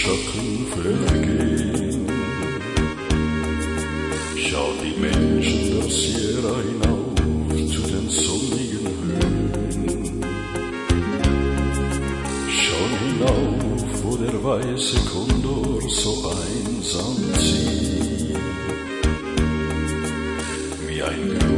Schatten vergehen. Schaut die Menschen das Sierra hinauf zu den sonnigen Höhen. Schauen hinauf, wo der weiße Kondor so einsam zieht, wie ein